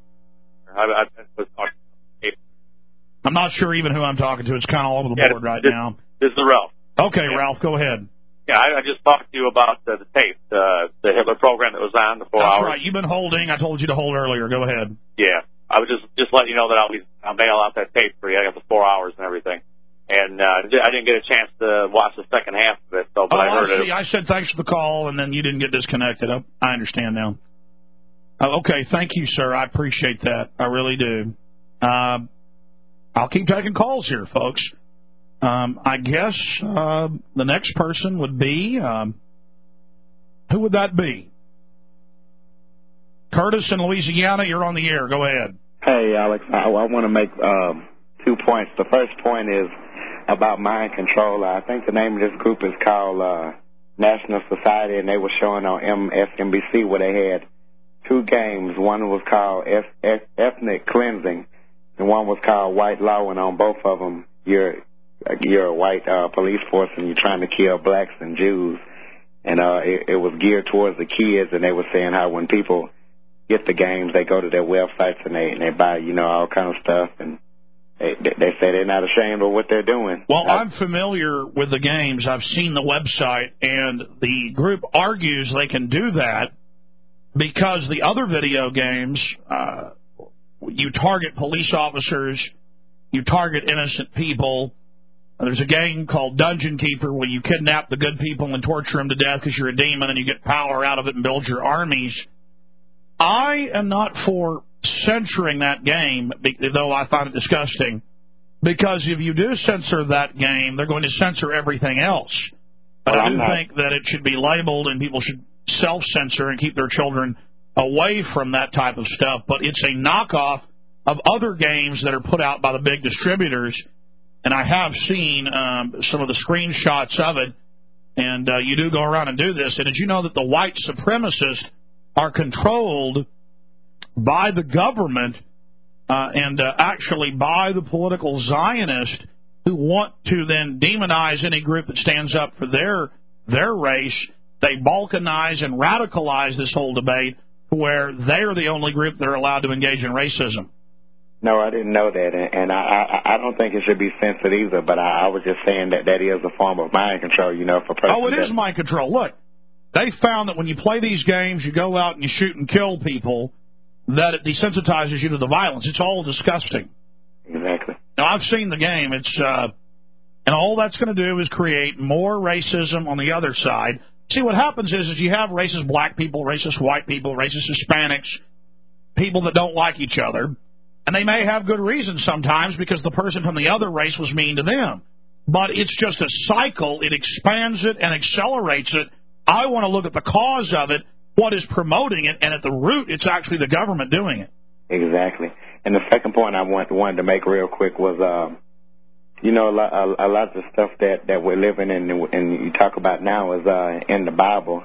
Speaker 2: I'm not sure even who I'm talking to. It's kind of all over the board right now.
Speaker 12: This is Ralph.
Speaker 2: Okay, Ralph, go ahead.
Speaker 12: Yeah, I just talked to you about the tape, the Hitler program that was on the 4 hours.
Speaker 2: That's right. You've been holding. I told you to hold earlier. Go ahead.
Speaker 12: Yeah, I would just let you know that mail out that tape for you. I got the 4 hours and everything. And I didn't get a chance to watch the second half of it. So, but I heard it.
Speaker 2: I said thanks for the call, and then you didn't get disconnected. I understand now. Okay, thank you, sir. I appreciate that. I really do. I'll keep taking calls here, folks. I guess the next person would be, who would that be? Curtis in Louisiana, you're on the air. Go ahead.
Speaker 13: Hey, Alex, I want to make 2 points. The first point is about mind control. I think the name of this group is called National Society, and they were showing on MSNBC where they had 2 games. One was called Ethnic Cleansing, and one was called White Law, and on both of them, you're a white police force, and you're trying to kill blacks and Jews. And it was geared towards the kids, and they were saying how when people get the games, they go to their websites and they buy, all kind of stuff, and they say they're not ashamed of what they're doing.
Speaker 2: Well, I'm familiar with the games. I've seen the website, and the group argues they can do that because the other video games, you target police officers, you target innocent people. There's a game called Dungeon Keeper where you kidnap the good people and torture them to death because you're a demon and you get power out of it and build your armies. I am not for censoring that game, though I find it disgusting, because if you do censor that game, they're going to censor everything else. But I do think that it should be labeled and people should self-censor and keep their children away from that type of stuff. But it's a knockoff of other games that are put out by the big distributors, and I have seen some of the screenshots of it, and you do go around and do this. And did you know that the white supremacists are controlled by the government and actually by the political Zionists who want to then demonize any group that stands up for their race? They balkanize and radicalize this whole debate to where they're the only group that are allowed to engage in racism.
Speaker 13: No, I didn't know that, and I don't think it should be censored either, but I was just saying that is a form of mind control, for person.
Speaker 2: Oh, it is mind control. Look, they found that when you play these games, you go out and you shoot and kill people, that it desensitizes you to the violence. It's all disgusting.
Speaker 13: Exactly.
Speaker 2: Now, I've seen the game. It's and all that's going to do is create more racism on the other side. See, what happens is you have racist black people, racist white people, racist Hispanics, people that don't like each other, and they may have good reasons sometimes because the person from the other race was mean to them. But it's just a cycle. It expands it and accelerates it. I want to look at the cause of it, what is promoting it, and at the root, it's actually the government doing it.
Speaker 13: Exactly. And the second point I wanted to make real quick was, a lot of the stuff that we're living in and you talk about now is in the Bible.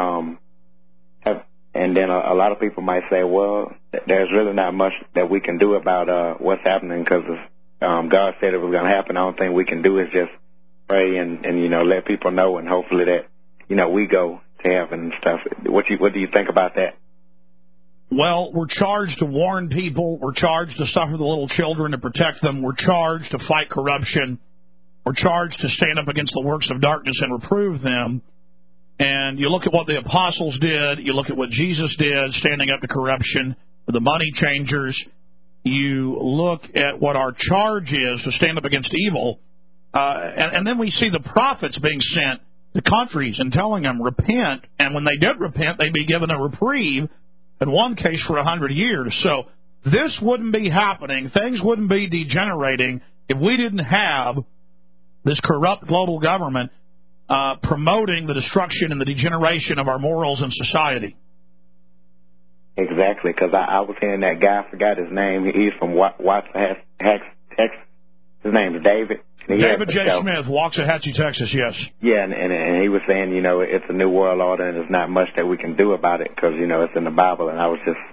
Speaker 13: And then a lot of people might say, well, there's really not much that we can do about what's happening because God said it was going to happen. The only thing we can do is just pray and let people know, and hopefully that, we go to heaven and stuff. What do you think about that?
Speaker 2: Well, we're charged to warn people. We're charged to suffer the little children, to protect them. We're charged to fight corruption. We're charged to stand up against the works of darkness and reprove them. And you look at what the apostles did. You look at what Jesus did, standing up to corruption, the money changers. You look at what our charge is to stand up against evil. And then we see the prophets being sent to countries and telling them, repent. And when they did repent, they'd be given a reprieve, in one case for 100 years. So this wouldn't be happening. Things wouldn't be degenerating if we didn't have this corrupt global government promoting the destruction and the degeneration of our morals and society.
Speaker 13: Exactly, because I was hearing that guy, I forgot his name. He's from Watson, Texas. His name is David.
Speaker 2: David J. Smith, Waxahachie, Texas, yes.
Speaker 13: Yeah, and he was saying, it's a new world order and there's not much that we can do about it because, it's in the Bible. And I was just,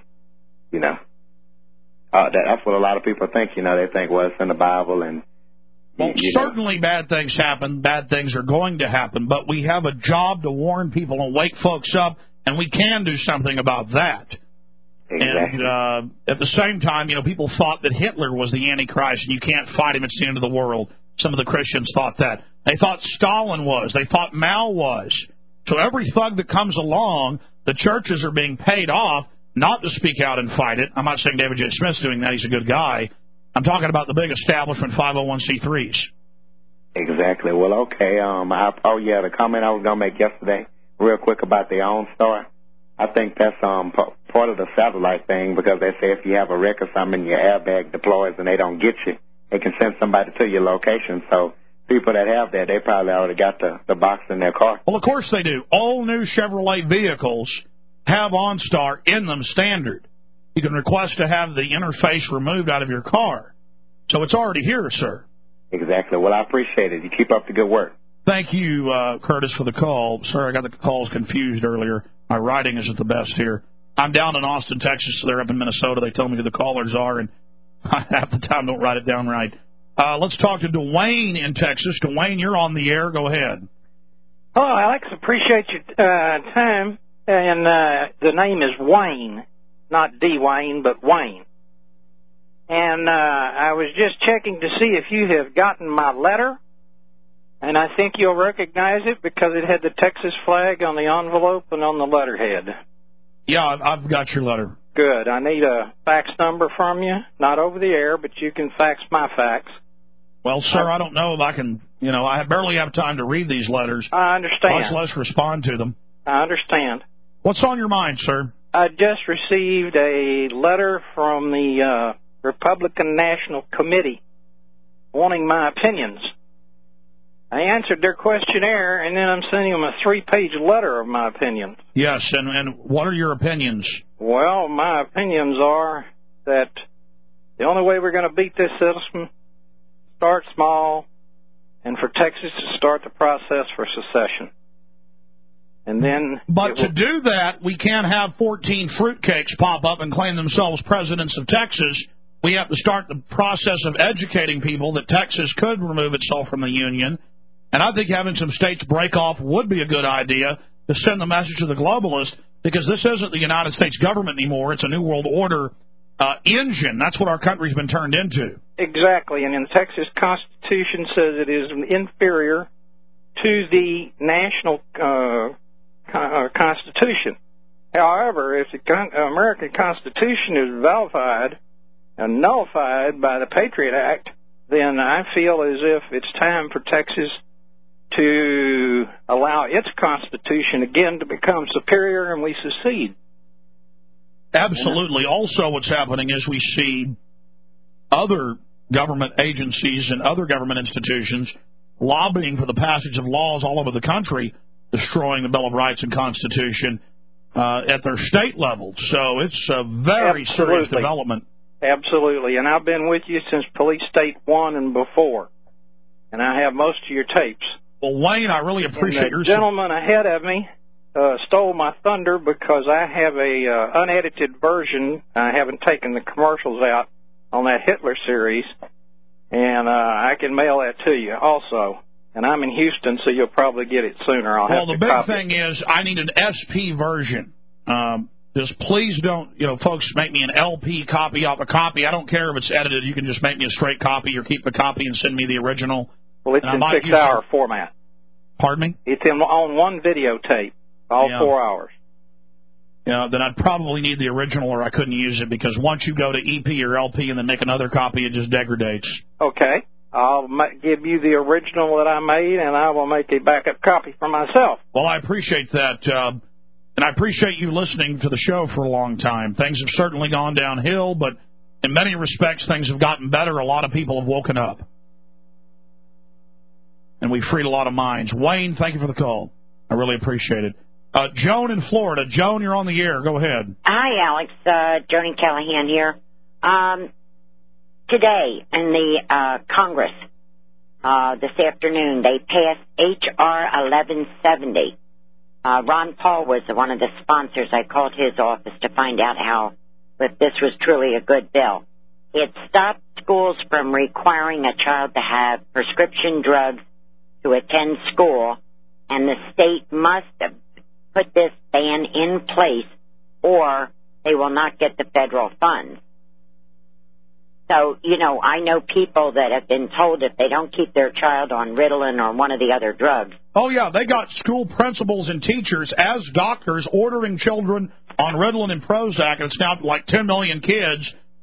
Speaker 13: that's what a lot of people think. They think, well, it's in the Bible. And
Speaker 2: well, certainly bad things happen. Bad things are going to happen. But we have a job to warn people and wake folks up, and we can do something about that.
Speaker 13: Exactly.
Speaker 2: And at the same time, people thought that Hitler was the Antichrist and you can't fight him, it's the end of the world. Some of the Christians thought that. They thought Stalin was. They thought Mao was. So every thug that comes along, the churches are being paid off not to speak out and fight it. I'm not saying David J. Smith's doing that. He's a good guy. I'm talking about the big establishment 501c3s.
Speaker 13: Exactly. Well, okay. The comment I was going to make yesterday, real quick about the OnStar. I think that's part of the satellite thing, because they say if you have a wreck or something, your airbag deploys and they don't get you, they can send somebody to your location. So people that have that, they probably already got the box in their car.
Speaker 2: Well, of course they do. All new Chevrolet vehicles have OnStar in them standard. You can request to have the interface removed out of your car. So it's already here, sir.
Speaker 13: Exactly. Well, I appreciate it. You keep up the good work.
Speaker 2: Thank you, Curtis, for the call. Sorry, I got the calls confused earlier. My writing isn't the best here. I'm down in Austin, Texas. So they're up in Minnesota. They tell me who the callers are, and I half the time don't write it down right. Let's talk to Dwayne in Texas. Dwayne, you're on the air. Go ahead.
Speaker 14: Hello, Alex. Appreciate your time. And the name is Wayne, not Dwayne, but Wayne. And I was just checking to see if you have gotten my letter. And I think you'll recognize it because it had the Texas flag on the envelope and on the letterhead.
Speaker 2: Yeah, I've got your letter.
Speaker 14: Good. I need a fax number from you. Not over the air, but you can fax my fax.
Speaker 2: Well, sir, I don't know if I can, I barely have time to read these letters.
Speaker 14: I understand.
Speaker 2: Much less respond to them.
Speaker 14: I understand.
Speaker 2: What's on your mind, sir?
Speaker 14: I just received a letter from the Republican National Committee wanting my opinions. I answered their questionnaire, and then I'm sending them a 3-page letter of my opinions.
Speaker 2: Yes, and what are your opinions?
Speaker 14: Well, my opinions are that the only way we're going to beat this system, start small, and for Texas to start the process for secession. And then...
Speaker 2: But to do that, we can't have 14 fruitcakes pop up and claim themselves presidents of Texas. We have to start the process of educating people that Texas could remove itself from the Union. And I think having some states break off would be a good idea to send the message to the globalists, because this isn't the United States government anymore. It's a New World Order engine. That's what our country's been turned into.
Speaker 14: Exactly. And the Texas Constitution says it is inferior to the national Constitution. However, if the American Constitution is vilified and nullified by the Patriot Act, then I feel as if it's time for Texas to allow its Constitution again to become superior and we secede.
Speaker 2: Absolutely. Also, what's happening is we see other government agencies and other government institutions lobbying for the passage of laws all over the country, destroying the Bill of Rights and Constitution at their state level. So it's a very serious development.
Speaker 14: Absolutely. And I've been with you since Police State 1 and before. And I have most of your tapes.
Speaker 2: Well, Wayne, I really appreciate your...
Speaker 14: The gentleman ahead of me stole my thunder because I have a unedited version. I haven't taken the commercials out on that Hitler series. And I can mail that to you also. And I'm in Houston, so you'll probably get it sooner.
Speaker 2: Well, the big thing is I need an SP version. Just please don't, folks, make me an LP copy of a copy. I don't care if it's edited. You can just make me a straight copy or keep the copy and send me the original.
Speaker 14: Well, it's in 6-hour format.
Speaker 2: Pardon me?
Speaker 14: It's on one videotape, all 4 hours.
Speaker 2: Yeah, then I'd probably need the original or I couldn't use it, because once you go to EP or LP and then make another copy, it just degrades.
Speaker 14: Okay. I'll give you the original that I made, and I will make a backup copy for myself.
Speaker 2: Well, I appreciate that. And I appreciate you listening to the show for a long time. Things have certainly gone downhill, but in many respects, things have gotten better. A lot of people have woken up. And we've freed a lot of minds. Wayne, thank you for the call. I really appreciate it. Joan in Florida. Joan, you're on the air. Go ahead.
Speaker 15: Hi, Alex. Joni Callahan here. Today in the Congress, this afternoon, they passed H.R. 1170. Ron Paul was one of the sponsors. I called his office to find out if this was truly a good bill. It stopped schools from requiring a child to have prescription drugs to attend school, and the state must put this ban in place or they will not get the federal funds. So, I know people that have been told if they don't keep their child on Ritalin or one of the other drugs.
Speaker 2: Oh, yeah, they got school principals and teachers as doctors ordering children on Ritalin and Prozac, and it's now like 10 million kids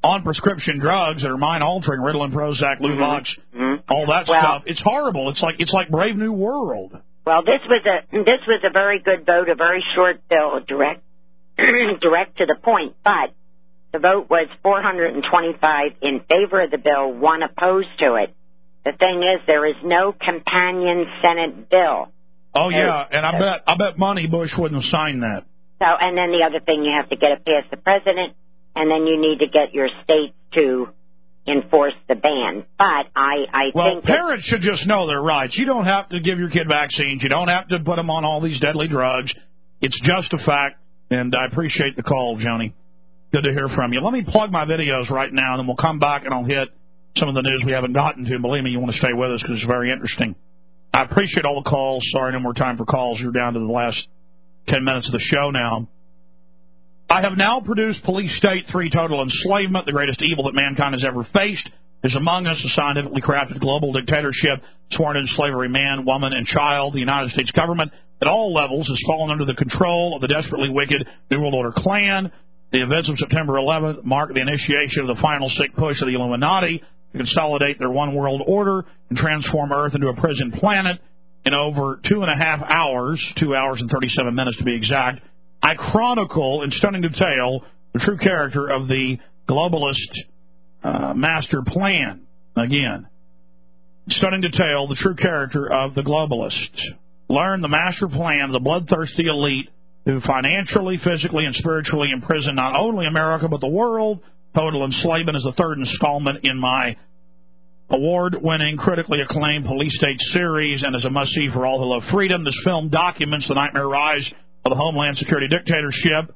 Speaker 2: on prescription drugs that are mind-altering, Ritalin, Prozac, Luvox, all that stuff. It's horrible. It's like Brave New World.
Speaker 15: Well, this was a very good vote, a very short bill, direct to the point. But the vote was 425 in favor of the bill, 1 opposed to it. The thing is, there is no companion Senate bill.
Speaker 2: Oh yeah, and I bet money Bush wouldn't have signed that.
Speaker 15: So, and then the other thing, you have to get it past the president, and then you need to get your states to enforce the ban. But I think
Speaker 2: parents should just know their rights. You don't have to give your kid vaccines. You don't have to put them on all these deadly drugs. It's just a fact, and I appreciate the call, Joni. Good to hear from you. Let me plug my videos right now, and then we'll come back and I'll hit some of the news we haven't gotten to. Believe me, you want to stay with us because it's very interesting. I appreciate all the calls. Sorry, no more time for calls. You're down to the last 10 minutes of the show now. I have now produced Police State 3: Total Enslavement, the greatest evil that mankind has ever faced, is among us, a scientifically crafted global dictatorship, sworn into slavery, man, woman, and child. The United States government, at all levels, has fallen under the control of the desperately wicked New World Order Klan. The events of September 11th mark the initiation of the final sick push of the Illuminati to consolidate their one world order and transform Earth into a prison planet. In over 2.5 hours, 2 hours and 37 minutes to be exact, I chronicle in stunning detail the true character of the globalist master plan. Again, stunning detail, the true character of the globalist. Learn the master plan of the bloodthirsty elite who financially, physically, and spiritually imprison not only America but the world. Total Enslavement is the third installment in my award-winning, critically acclaimed Police State series, and is a must-see for all who love freedom. This film documents the nightmare rise of the Homeland Security dictatorship,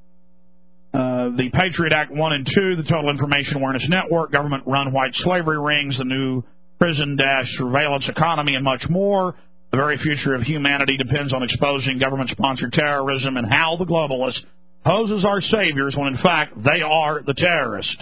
Speaker 2: the Patriot Act 1 and 2, the Total Information Awareness Network, government-run white slavery rings, the new prison-surveillance economy, and much more. The very future of humanity depends on exposing government-sponsored terrorism and how the globalists poses our saviors when, in fact, they are the terrorists.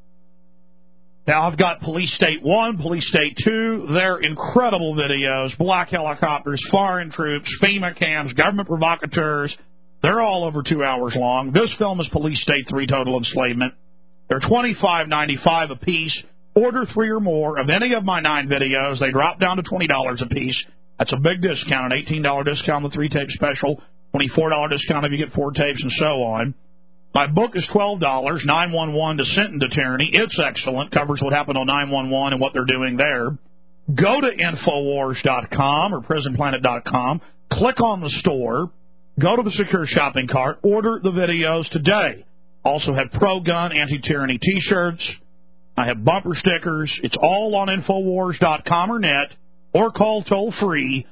Speaker 2: Now, I've got Police State 1, Police State 2. They're incredible videos. Black helicopters, foreign troops, FEMA camps, government provocateurs. They're all over 2 hours long. This film is Police State 3: Total Enslavement. They're $25.95 a piece. Order 3 or more of any of my 9 videos. They drop down to $20 a piece. That's a big discount, an $18 discount on the 3-tape special, $24 discount if you get 4 tapes, and so on. My book is $12, 911 Descent into Tyranny. It's excellent, covers what happened on 911 and what they're doing there. Go to Infowars.com or PrisonPlanet.com, click on the store, go to the secure shopping cart, order the videos today. Also have pro-gun, anti-tyranny T-shirts. I have bumper stickers. It's all on Infowars.com or net, or call toll-free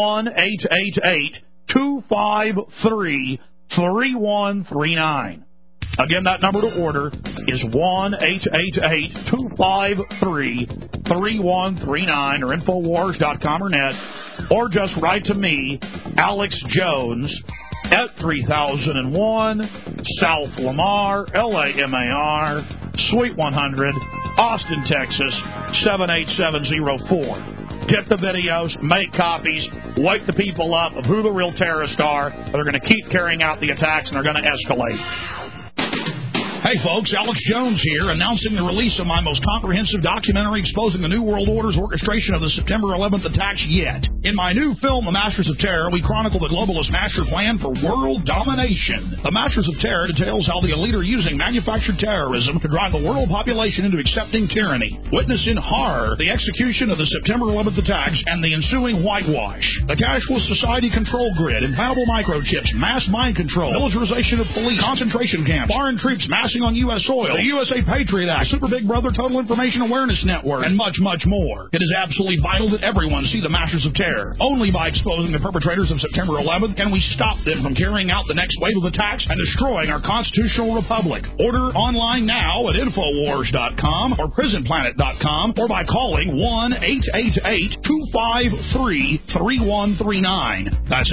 Speaker 2: 1-888-253-3139. Again, that number to order is 1-888-253-3139 or Infowars.com or net, or just write to me, Alex Jones, at 3001 South Lamar, Lamar, Suite 100, Austin, Texas, 78704. Get the videos, make copies, wake the people up of who the real terrorists are. They're going to keep carrying out the attacks, and they're going to escalate. Hey, folks, Alex Jones here, announcing the release of my most comprehensive documentary exposing the New World Order's orchestration of the September 11th attacks yet. In my new film, The Masters of Terror, we chronicle the globalist master plan for world domination. The Masters of Terror details how the elite are using manufactured terrorism to drive the world population into accepting tyranny. Witness in horror the execution of the September 11th attacks and the ensuing whitewash. The cashless society control grid, implantable microchips, mass mind control, militarization of police, concentration camps, foreign troops massing on U.S. soil, the USA Patriot Act, Super Big Brother Total Information Awareness Network, and much, much more. It is absolutely vital that everyone see the Masters of Terror. Only by exposing the perpetrators of September 11th can we stop them from carrying out the next wave of attacks and destroying our constitutional republic. Order online now at Infowars.com or PrisonPlanet.com or by calling 1-888-253-3139. That's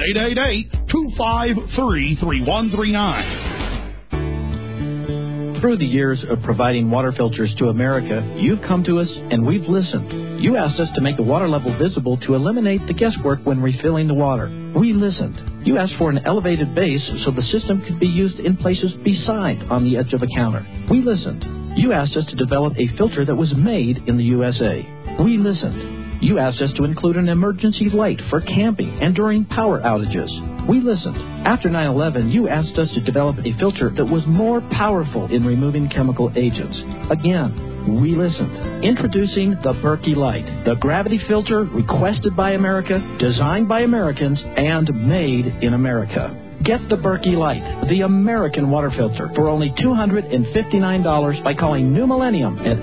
Speaker 2: 888-253-3139.
Speaker 16: Through the years of providing water filters to America, you've come to us and we've listened. You asked us to make the water level visible to eliminate the guesswork when refilling the water. We listened. You asked for an elevated base so the system could be used in places beside on the edge of a counter. We listened. You asked us to develop a filter that was made in the USA. We listened. You asked us to include an emergency light for camping and during power outages. We listened. After 9/11, you asked us to develop a filter that was more powerful in removing chemical agents. Again, we listened. Introducing the Berkey Light, the gravity filter requested by America, designed by Americans, and made in America. Get the Berkey Light, the American water filter, for only $259 by calling New Millennium at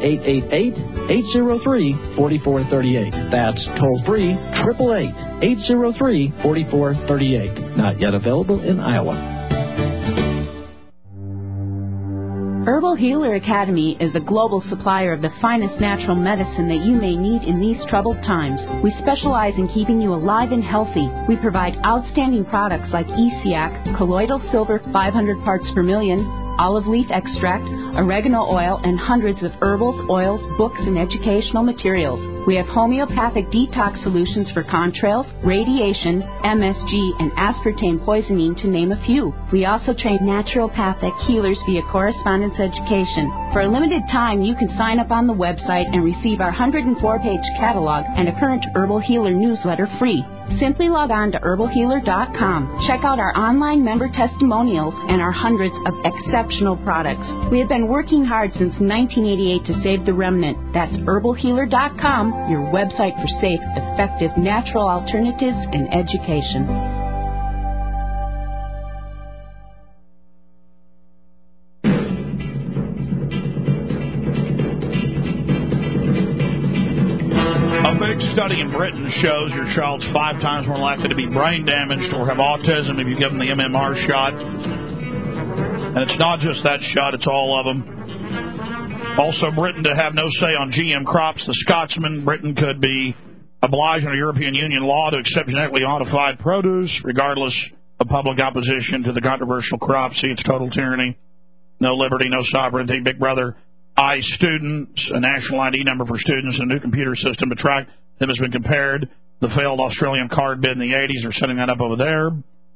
Speaker 16: 888-803-4438. That's toll-free, 888-803-4438. Not yet available in Iowa.
Speaker 17: Herbal Healer Academy is a global supplier of the finest natural medicine that you may need in these troubled times. We specialize in keeping you alive and healthy. We provide outstanding products like ESIAC, colloidal silver 500 parts per million, olive leaf extract, oregano oil, and hundreds of herbals, oils, books, and educational materials. We have homeopathic detox solutions for contrails, radiation, MSG, and aspartame poisoning, to name a few. We also train naturopathic healers via correspondence education. For a limited time, you can sign up on the website and receive our 104-page catalog and a current Herbal Healer newsletter free. Simply log on to herbalhealer.com. Check out our online member testimonials and our hundreds of exceptional products. We have been working hard since 1988 to save the remnant. That's herbalhealer.com, your website for safe, effective, natural alternatives and education.
Speaker 2: Study in Britain shows your child's 5 times more likely to be brain damaged or have autism if you give them the MMR shot. And it's not just that shot, it's all of them. Also, Britain to have no say on GM crops. The Scotsman, Britain could be obliged under European Union law to accept genetically modified produce, regardless of public opposition to the controversial crop. See, it's total tyranny. No liberty, no sovereignty. Big Brother students, a national ID number for students, and a new computer system to track them has been compared. The failed Australian card bid in the 80s. They're setting that up over there.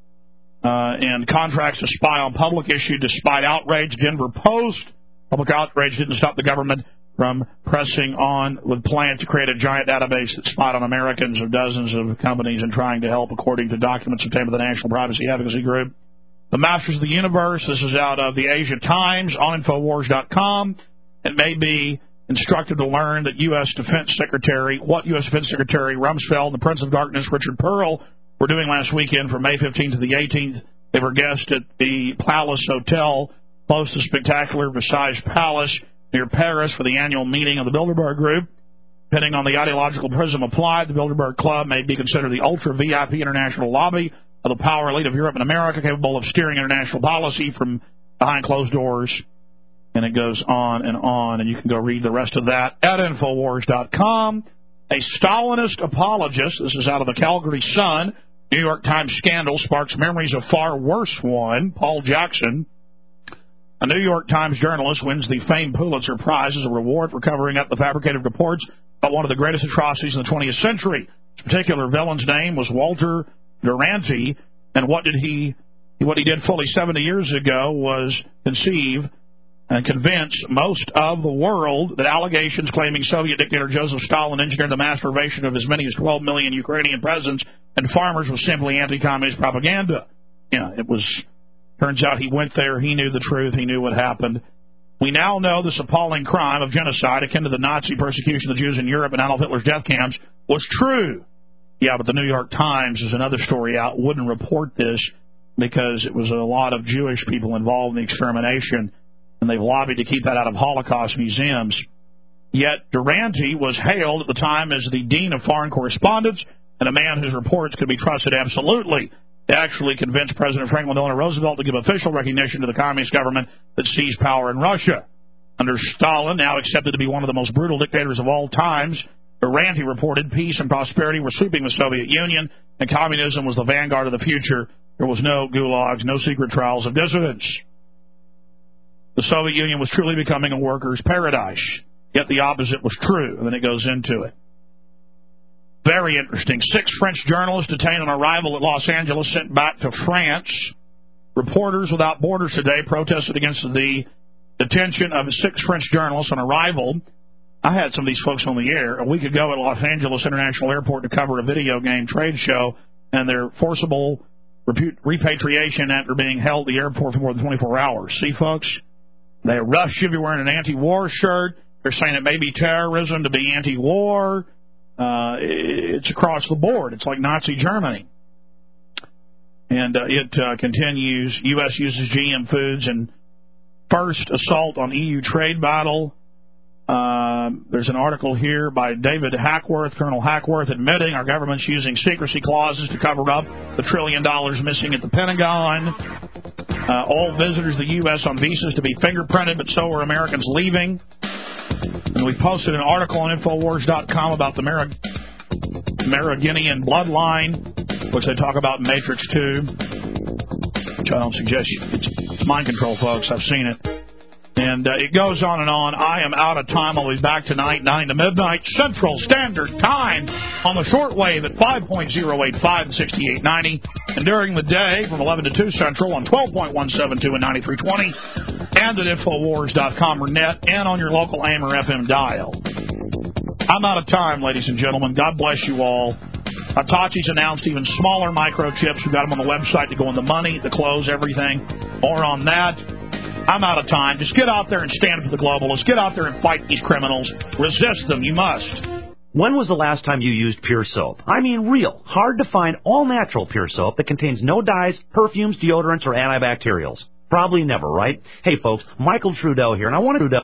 Speaker 2: And contracts to spy on public issued despite outrage. Denver Post. Public outrage didn't stop the government from pressing on with plans to create a giant database that spied on Americans of dozens of companies and trying to help, according to documents obtained by the National Privacy Advocacy Group. The Masters of the Universe. This is out of the Asia Times on Infowars.com. It may be instructive to learn that U.S. Defense Secretary Rumsfeld and the Prince of Darkness, Richard Pearl, were doing last weekend from May 15th to the 18th. They were guests at the Palace Hotel, close to spectacular Versailles Palace near Paris for the annual meeting of the Bilderberg Group. Depending on the ideological prism applied, the Bilderberg Club may be considered the ultra-VIP international lobby of the power elite of Europe and America, capable of steering international policy from behind closed doors. And it goes on, and you can go read the rest of that at Infowars.com. A Stalinist apologist, this is out of the Calgary Sun, New York Times scandal sparks memories of far worse one, Paul Jackson. A New York Times journalist wins the famed Pulitzer Prize as a reward for covering up the fabricated reports about one of the greatest atrocities in the 20th century. This particular villain's name was Walter Duranty, and what he did fully 70 years ago was conceive and convince most of the world that allegations claiming Soviet dictator Joseph Stalin engineered the mass starvation of as many as 12 million Ukrainian peasants and farmers was simply anti-communist propaganda. Turns out he went there, he knew the truth, he knew what happened. We now know this appalling crime of genocide akin to the Nazi persecution of the Jews in Europe and Adolf Hitler's death camps was true. Yeah, but the New York Times, there's another story out, wouldn't report this because it was a lot of Jewish people involved in the extermination, and they've lobbied to keep that out of Holocaust museums. Yet Duranty was hailed at the time as the Dean of Foreign Correspondence and a man whose reports could be trusted absolutely. They actually convinced President Franklin Delano Roosevelt to give official recognition to the communist government that seized power in Russia. Under Stalin, now accepted to be one of the most brutal dictators of all times, Duranty reported peace and prosperity were sweeping the Soviet Union, and communism was the vanguard of the future. There was no gulags, no secret trials of dissidents. The Soviet Union was truly becoming a workers' paradise. Yet the opposite was true, and then it goes into it. Very interesting. 6 French journalists detained on arrival at Los Angeles sent back to France. Reporters Without Borders today protested against the detention of 6 French journalists on arrival. I had some of these folks on the air a week ago at Los Angeles International Airport to cover a video game trade show and their forcible repatriation after being held at the airport for more than 24 hours. See, folks, they rush you if you're wearing an anti-war shirt. They're saying it may be terrorism to be anti-war. It's across the board. It's like Nazi Germany. And it continues. U.S. uses GM foods in first assault on EU trade battle. There's an article here by David Hackworth, Colonel Hackworth, admitting our government's using secrecy clauses to cover up the $1 trillion missing at the Pentagon. All visitors to the U.S. on visas to be fingerprinted, but so are Americans leaving. And we posted an article on Infowars.com about the Merovingian bloodline, which they talk about in Matrix 2, which I don't suggest. It's mind control, folks. I've seen it. And it goes on and on. I am out of time. I'll be back tonight, 9 to midnight, Central Standard Time, on the shortwave at 5.085 and 6890. And during the day, from 11 to 2 Central, on 12.172 and 9320, and at Infowars.com or net, and on your local AM or FM dial. I'm out of time, ladies and gentlemen. God bless you all. Hitachi's announced even smaller microchips. We've got them on the website to go in the money, the clothes, everything. More on that. I'm out of time. Just get out there and stand for the globalists. Get out there and fight these criminals. Resist them. You must.
Speaker 8: When was the last time you used Pure Soap? I mean real, hard-to-find, all-natural Pure Soap that contains no dyes, perfumes, deodorants, or antibacterials. Probably never, right? Hey, folks, Michael Trudeau here, and I want to...